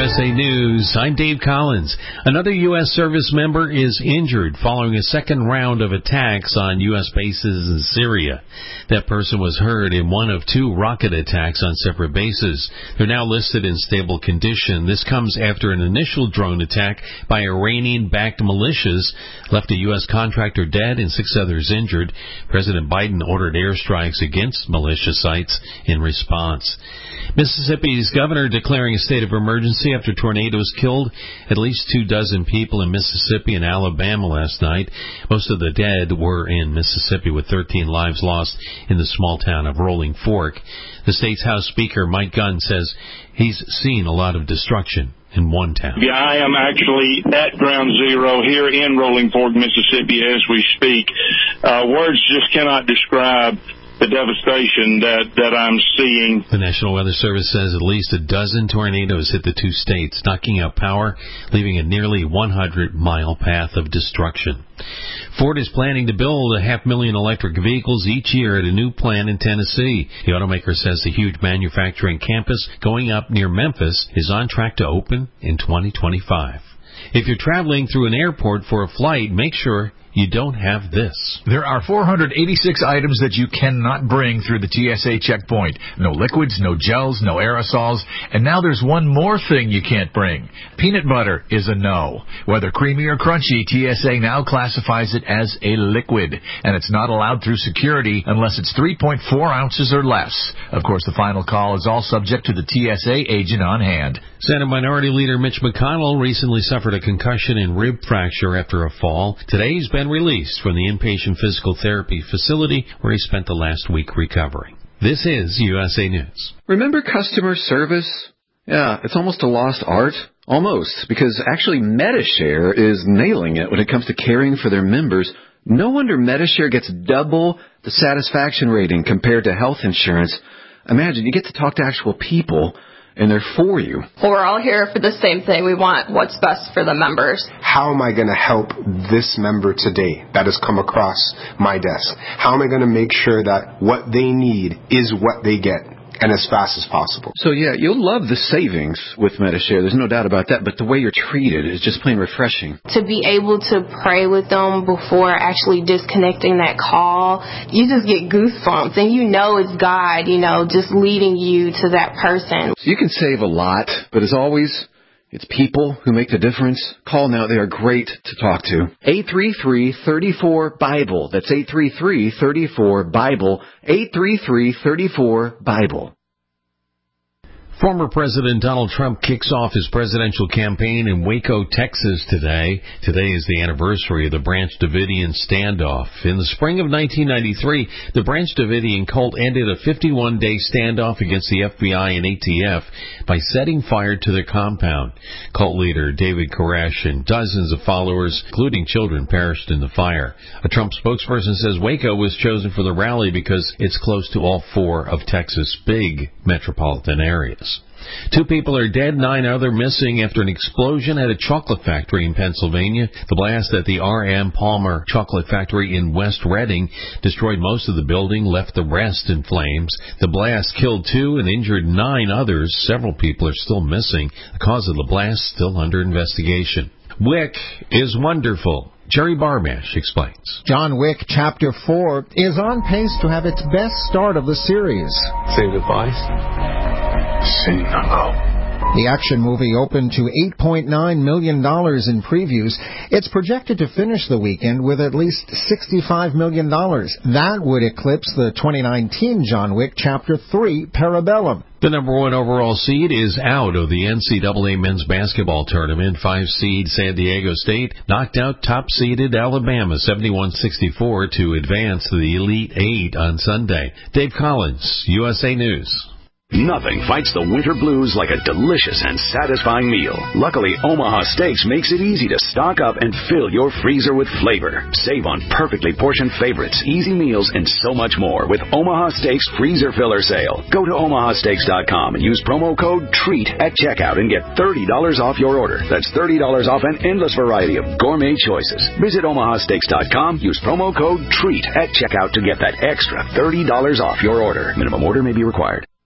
USA News. I'm Dave Collins. Another U.S. service member is injured following a second round of attacks on U.S. bases in Syria. That person was hurt in one of two rocket attacks on separate bases. They're now listed in stable condition. This comes after an initial drone attack by Iranian-backed militias left a U.S. contractor dead and 6 others injured. President Biden ordered airstrikes against militia sites in response. Mississippi's governor declaring a state of emergency after tornadoes killed at least 24 people in Mississippi and Alabama last night. Most of the dead were in Mississippi, with 13 lives lost in the small town of Rolling Fork. The state's House Speaker Mike Gunn says he's seen a lot of destruction in one town. Yeah, I am actually at ground zero here in Rolling Fork, Mississippi as we speak. Words just cannot describe the devastation that I'm seeing. The National Weather Service says at least 12 tornadoes hit the two states, knocking out power, leaving a nearly 100-mile path of destruction. Ford is planning to build 500,000 electric vehicles each year at a new plant in Tennessee. The automaker says the huge manufacturing campus going up near Memphis is on track to open in 2025. If you're traveling through an airport for a flight, make sure you don't have this. There are 486 items that you cannot bring through the TSA checkpoint. No liquids, no gels, no aerosols. And now there's one more thing you can't bring. Peanut butter is a no. Whether creamy or crunchy, TSA now classifies it as a liquid. And it's not allowed through security unless it's 3.4 ounces or less. Of course, the final call is all subject to the TSA agent on hand. Senate Minority Leader Mitch McConnell recently suffered a concussion and rib fracture after a fall. Today he's been released from the inpatient physical therapy facility where he spent the last week recovering. This is USA News. Remember customer service? Yeah, it's almost a lost art. Almost, because actually Medi-Share is nailing it when it comes to caring for their members. No wonder Medi-Share gets double the satisfaction rating compared to health insurance. Imagine, you get to talk to actual people, and they're for you. Well, we're all here for the same thing. We want what's best for the members. How am I going to help this member today that has come across my desk? How am I going to make sure that what they need is what they get? And as fast as possible. So, yeah, you'll love the savings with Medi-Share. There's no doubt about that. But the way you're treated is just plain refreshing. To be able to pray with them before actually disconnecting that call, you just get goosebumps. And you know it's God, just leading you to that person. You can save a lot, but as always, it's people who make the difference. Call now. They are great to talk to. 833-34-BIBLE. That's 833-34-BIBLE. 833-34-BIBLE. Former President Donald Trump kicks off his presidential campaign in Waco, Texas today. Today is the anniversary of the Branch Davidian standoff. In the spring of 1993, the Branch Davidian cult ended a 51-day standoff against the FBI and ATF by setting fire to their compound. Cult leader David Koresh and dozens of followers, including children, perished in the fire. A Trump spokesperson says Waco was chosen for the rally because it's close to all 4 of Texas' big metropolitan areas. 2 people are dead, 9 other missing after an explosion at a chocolate factory in Pennsylvania. The blast at the R.M. Palmer Chocolate Factory in West Reading destroyed most of the building, left the rest in flames. The blast killed 2 and injured 9 others. Several people are still missing. The cause of the blast still under investigation. Wick is wonderful. Jerry Barbash explains. John Wick Chapter 4 is on pace to have its best start of the series. Say goodbye. Say hello. The action movie opened to $8.9 million in previews. It's projected to finish the weekend with at least $65 million. That would eclipse the 2019 John Wick Chapter 3 Parabellum. The number 1 overall seed is out of the NCAA men's basketball tournament. 5 seed San Diego State knocked out top-seeded Alabama 71-64 to advance to the Elite 8 on Sunday. Dave Collins, USA News. Nothing fights the winter blues like a delicious and satisfying meal. Luckily, Omaha Steaks makes it easy to stock up and fill your freezer with flavor. Save on perfectly portioned favorites, easy meals, and so much more with Omaha Steaks Freezer Filler Sale. Go to omahasteaks.com and use promo code TREAT at checkout and get $30 off your order. That's $30 off an endless variety of gourmet choices. Visit omahasteaks.com, use promo code TREAT at checkout to get that extra $30 off your order. Minimum order may be required.